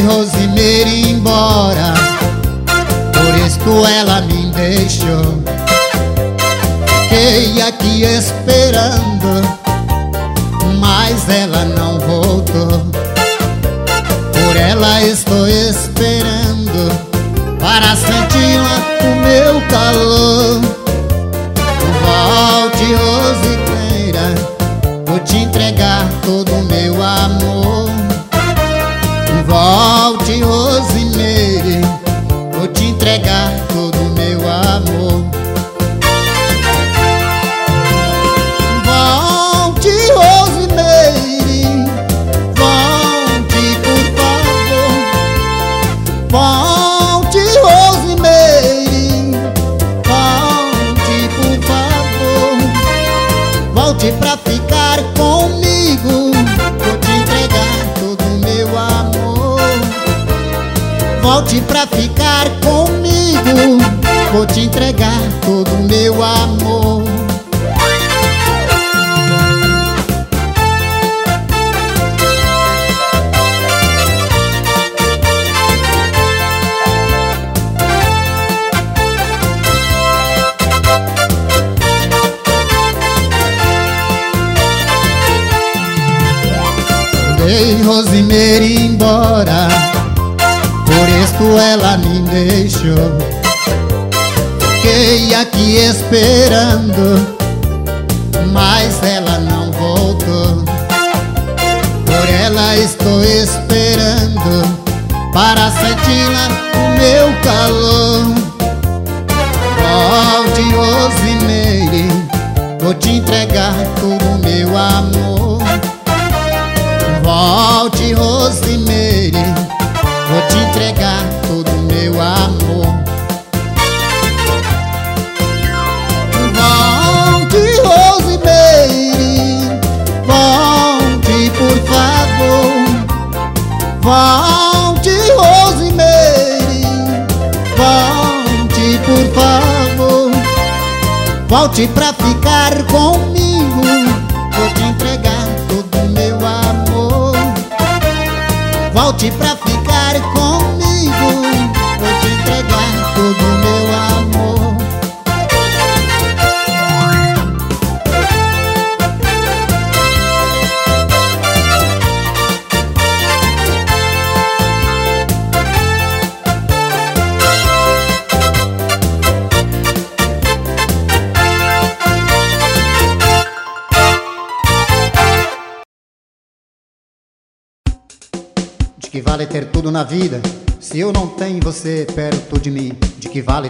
Mandei Rosimeire embora, por isto ela me deixou. Fiquei aqui esperando, mas ela não voltou. Por ela estou esperando, para senti-la o meu calor. Volte, Rosimeira, vou te entregar todo o meu amor. Volte, Rosimeire, vou te entregar todo o meu amor. Volte, Rosimeire, volte, por favor. Volte, Rosimeire, volte, por favor. Volte pra ficar comigo, vou te entregar todo o meu amor. Volte pra ficar comigo, vou te entregar todo o meu amor. Mandei Rosimeire embora, por isto ela me deixou. Fiquei aqui esperando, mas ela não voltou. Por ela estou esperando, para senti-la o meu calor. Volte, Rosimeire, vou te entregar todo o meu amor. Volte, Rosimeire, vou te entregar todo o meu amor. Volte, Rosimeire, volte, por favor. Volte, Rosimeire, volte, por favor. Volte pra ficar comigo, vou te entregar todo o meu amor. Volte pra ficar comigo, vou te entregar todo o meu amor. De que vale ter tudo na vida, se eu não tenho você perto de mim? De que vale